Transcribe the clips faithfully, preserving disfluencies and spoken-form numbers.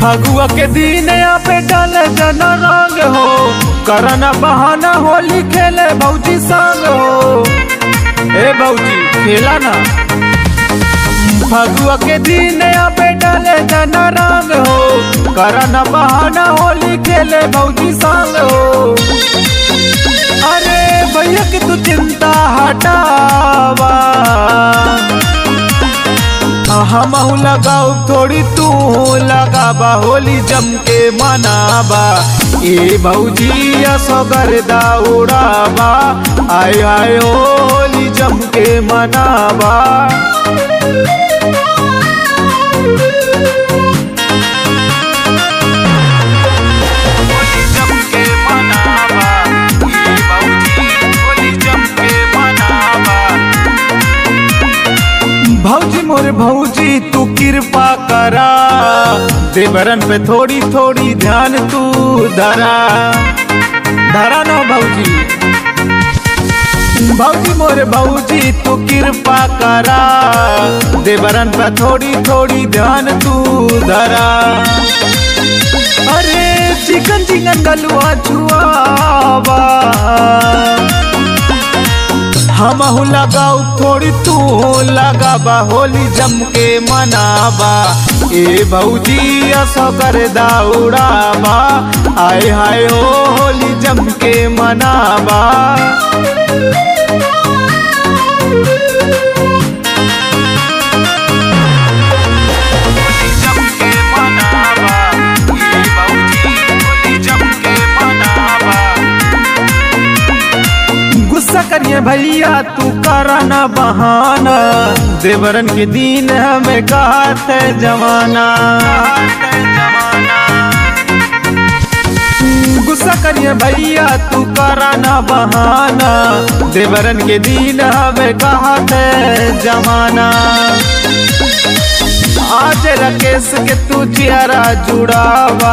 फगुआ के दिन यहाँ पे डाले जन रंग हो, करना बहाना होली खेले भौजी संग हो। ए भौजी खेला ना। फगुआ के दिन यहाँ पे डाले जन रंग हो, करना बहाना होली खेले भौजी संग हो। अरे भैया की तू चिंता हटावा, हम लगाओ थोड़ी तू लगाबा, होली जम के मनाबा। ए भौजी असगरदा उड़ाबा, आय आय होली जम के मनाबा। भौजी मोरे भौजी तू कृपा करा, देवरन पे थोड़ी थोड़ी ध्यान तू धरा धरा नो भौजी। भौजी मोरे भौजी तू कृपा करा, देवरन पे थोड़ी थोड़ी ध्यान तू धरा। अरे चिकन चिकन गलुआ छुआवा, हम लगाओ थोड़ी तू लगाबा, होली जम के मनाबा। ए भौजी असगरदा उड़ाबा, आय हाय हो होली जम के मनाबा। करिए भैया तू करना बहाना, देवरन के दिन हमें कहत है जमाना। गुस्सा करिए भैया तू करना बहाना, देवरन के दिन हमें कहत है जमाना। आज राकेश के तू चियारा जुड़ावा,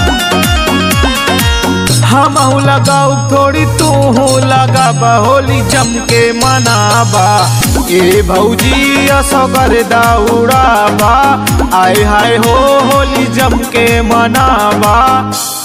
हम लगाओ थोड़ी तू लगाबा, होली जम के मनाबा। ए भौजी असगरदा उड़ाबा, आय हाय हो होली जम के मनाबा।